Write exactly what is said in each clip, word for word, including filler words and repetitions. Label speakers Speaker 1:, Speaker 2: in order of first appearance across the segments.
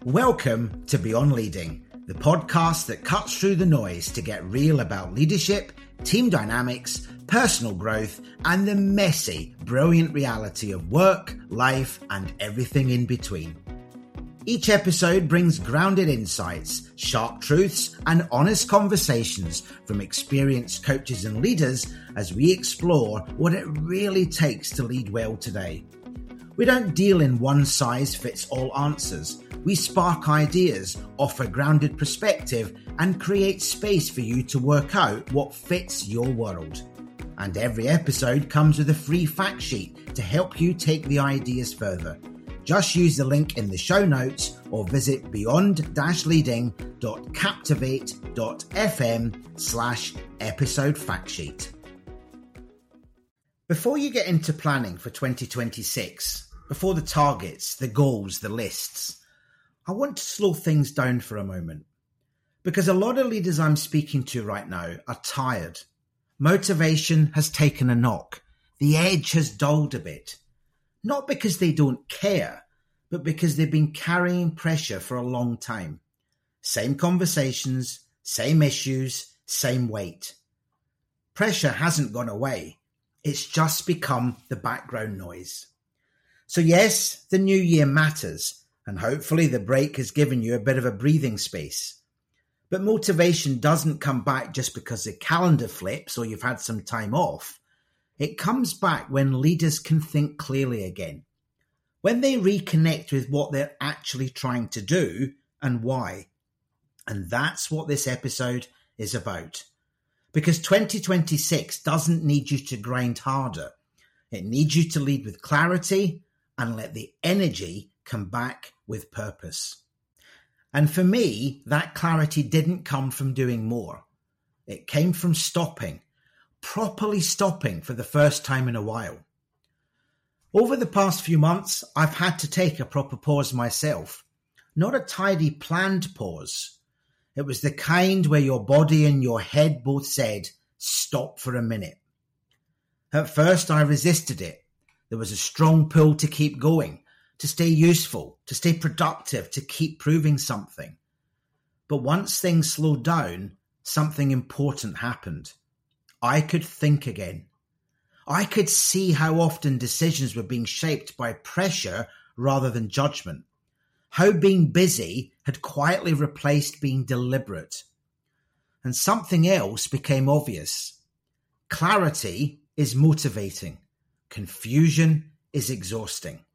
Speaker 1: Welcome to Beyond Leading, the podcast that cuts through the noise to get real about leadership, team dynamics, personal growth, and the messy, brilliant reality of work, life, and everything in between. Each episode brings grounded insights, sharp truths, and honest conversations from experienced coaches and leaders as we explore what it really takes to lead well today. We don't deal in one-size-fits-all answers. We spark ideas, offer grounded perspective, and create space for you to work out what fits your world. And every episode comes with a free fact sheet to help you take the ideas further. Just use the link in the show notes or visit beyond-leading.captivate.fm slash episode fact sheet. Before you get into planning for twenty twenty-six, before the targets, the goals, the lists, I want to slow things down for a moment. Because a lot of leaders I'm speaking to right now are tired. Motivation has taken a knock. The edge has dulled a bit. Not because they don't care, but because they've been carrying pressure for a long time. Same conversations, same issues, same weight. Pressure hasn't gone away. It's just become the background noise. So yes, the new year matters, and hopefully the break has given you a bit of a breathing space. But motivation doesn't come back just because the calendar flips or you've had some time off. It comes back when leaders can think clearly again, when they reconnect with what they're actually trying to do and why. And that's what this episode is about. Because twenty twenty-six doesn't need you to grind harder. It needs you to lead with clarity and let the energy come back with purpose. And for me, that clarity didn't come from doing more. It came from stopping. Properly stopping for the first time in a while. Over the past few months, I've had to take a proper pause myself. Not a tidy, planned pause. It was the kind where your body and your head both said, stop for a minute. At first, I resisted it. There was a strong pull to keep going, to stay useful, to stay productive, to keep proving something. But once things slowed down, something important happened. I could think again. I could see how often decisions were being shaped by pressure rather than judgment. How being busy had quietly replaced being deliberate. And something else became obvious. Clarity is motivating. Confusion is exhausting.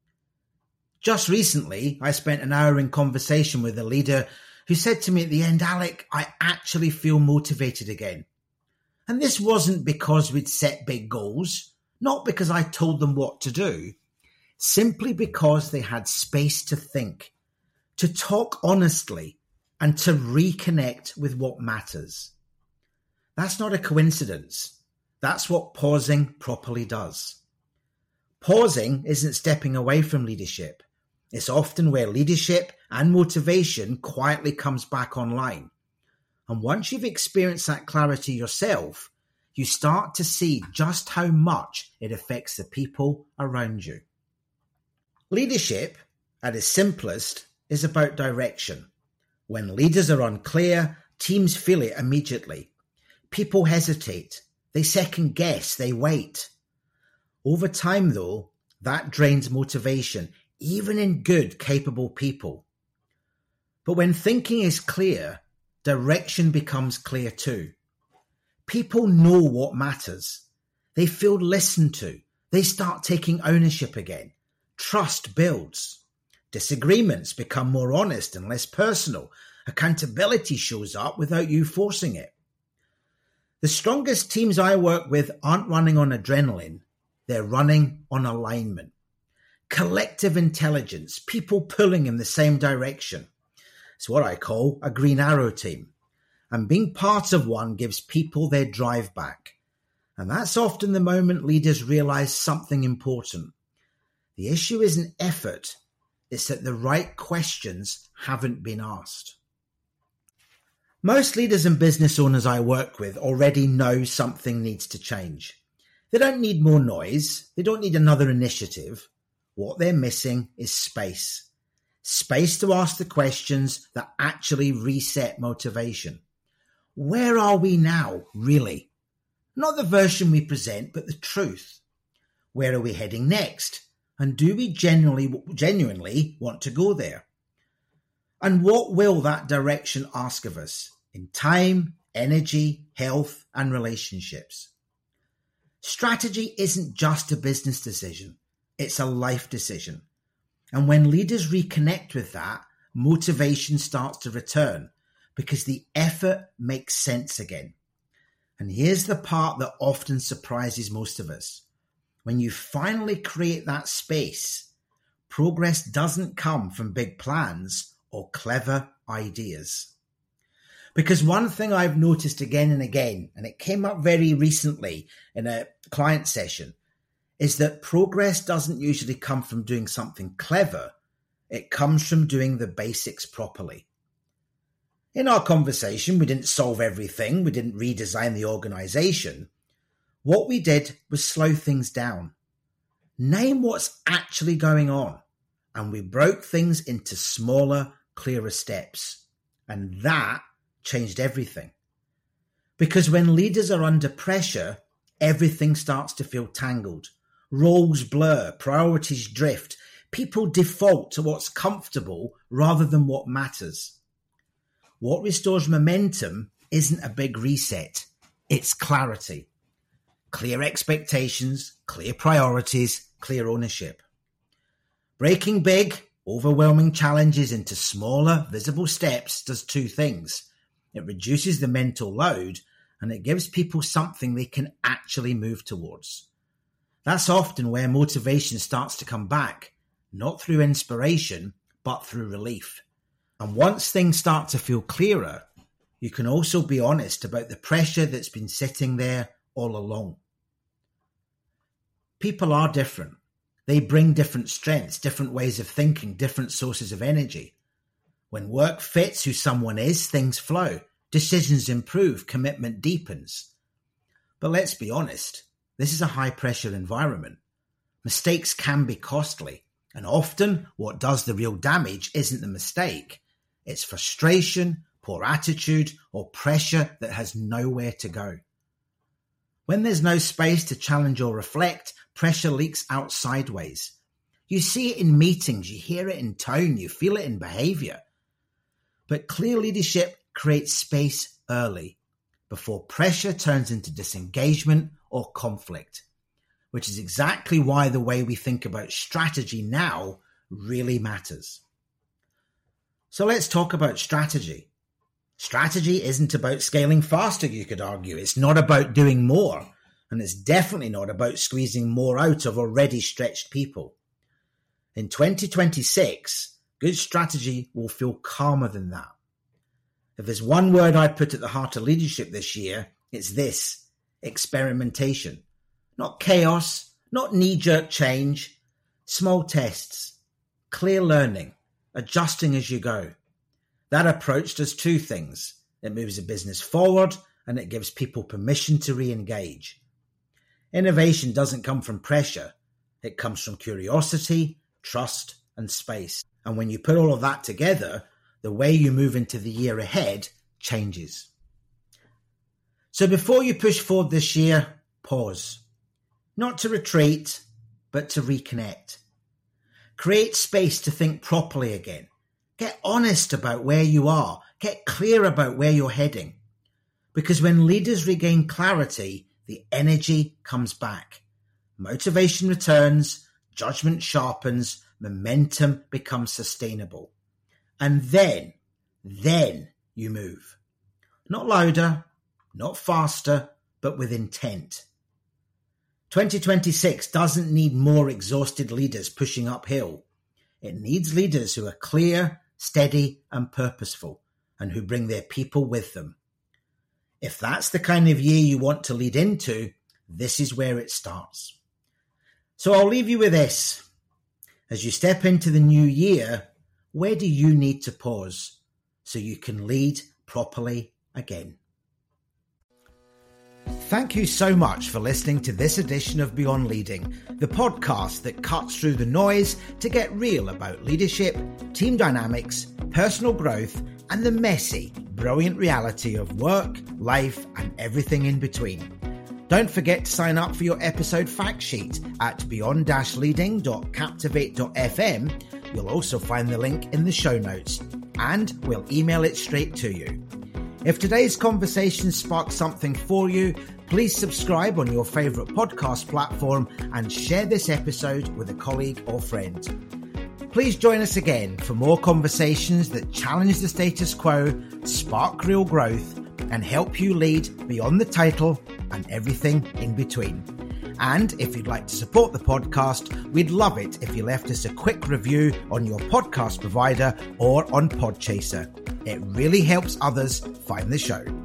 Speaker 1: Just recently, I spent an hour in conversation with a leader who said to me at the end, Alec, I actually feel motivated again. And this wasn't because we'd set big goals, not because I told them what to do, simply because they had space to think, to talk honestly, and to reconnect with what matters. That's not a coincidence. That's what pausing properly does. Pausing isn't stepping away from leadership. It's often where leadership and motivation quietly comes back online. And once you've experienced that clarity yourself, you start to see just how much it affects the people around you. Leadership, at its simplest, is about direction. When leaders are unclear, teams feel it immediately. People hesitate. They second guess. They wait. Over time, though, that drains motivation, even in good, capable people. But when thinking is clear, direction becomes clear too. People know what matters. They feel listened to. They start taking ownership again. Trust builds. Disagreements become more honest and less personal. Accountability shows up without you forcing it. The strongest teams I work with aren't running on adrenaline. They're running on alignment. Collective intelligence, people pulling in the same direction. It's what I call a green arrow team. And being part of one gives people their drive back. And that's often the moment leaders realize something important. The issue isn't effort. It's that the right questions haven't been asked. Most leaders and business owners I work with already know something needs to change. They don't need more noise. They don't need another initiative. What they're missing is space. Space to ask the questions that actually reset motivation. Where are we now, really? Not the version we present, but the truth. Where are we heading next? And do we genuinely, genuinely want to go there? And what will that direction ask of us in time, energy, health, and relationships? Strategy isn't just a business decision. It's a life decision. And when leaders reconnect with that, motivation starts to return because the effort makes sense again. And here's the part that often surprises most of us. When you finally create that space, progress doesn't come from big plans or clever ideas. Because one thing I've noticed again and again, and it came up very recently in a client session, is that progress doesn't usually come from doing something clever. It comes from doing the basics properly. In our conversation, we didn't solve everything. We didn't redesign the organization. What we did was slow things down. Name what's actually going on. And we broke things into smaller, clearer steps. And that changed everything. Because when leaders are under pressure, everything starts to feel tangled. Roles blur, priorities drift. People default to what's comfortable rather than what matters. What restores momentum isn't a big reset. It's clarity. Clear expectations, clear priorities, clear ownership. Breaking big, overwhelming challenges into smaller, visible steps does two things. It reduces the mental load and it gives people something they can actually move towards. That's often where motivation starts to come back, not through inspiration, but through relief. And once things start to feel clearer, you can also be honest about the pressure that's been sitting there all along. People are different. They bring different strengths, different ways of thinking, different sources of energy. When work fits who someone is, things flow. Decisions improve, commitment deepens. But let's be honest, this is a high-pressure environment. Mistakes can be costly, and often what does the real damage isn't the mistake. It's frustration, poor attitude, or pressure that has nowhere to go. When there's no space to challenge or reflect, pressure leaks out sideways. You see it in meetings, you hear it in tone, you feel it in behavior. But clear leadership creates space early, before pressure turns into disengagement or conflict, which is exactly why the way we think about strategy now really matters. So let's talk about strategy. Strategy isn't about scaling faster, you could argue. It's not about doing more, and it's definitely not about squeezing more out of already stretched people. In twenty twenty-six, good strategy will feel calmer than that. If there's one word I'd put at the heart of leadership this year, it's this: experimentation. Not chaos, not knee-jerk change, small tests, clear learning, adjusting as you go. That approach does two things. It moves a business forward and it gives people permission to re-engage. Innovation doesn't come from pressure. It comes from curiosity, trust, and space. And when you put all of that together, the way you move into the year ahead changes. So before you push forward this year, pause. Not to retreat, but to reconnect. Create space to think properly again. Get honest about where you are. Get clear about where you're heading. Because when leaders regain clarity, the energy comes back. Motivation returns, judgment sharpens, momentum becomes sustainable. And then, then you move. Not louder, not faster, but with intent. twenty twenty-six doesn't need more exhausted leaders pushing uphill. It needs leaders who are clear, steady, and purposeful, and who bring their people with them. If that's the kind of year you want to lead into, this is where it starts. So I'll leave you with this. As you step into the new year, where do you need to pause so you can lead properly again? Thank you so much for listening to this edition of Beyond Leading, the podcast that cuts through the noise to get real about leadership, team dynamics, personal growth, and the messy, brilliant reality of work, life, and everything in between. Don't forget to sign up for your episode fact sheet at beyond leading dot captivate dot f m. You'll also find the link in the show notes, and we'll email it straight to you. If today's conversation sparked something for you, please subscribe on your favourite podcast platform and share this episode with a colleague or friend. Please join us again for more conversations that challenge the status quo, spark real growth, and help you lead beyond the title and everything in between. And if you'd like to support the podcast, we'd love it if you left us a quick review on your podcast provider or on Podchaser. It really helps others find the show.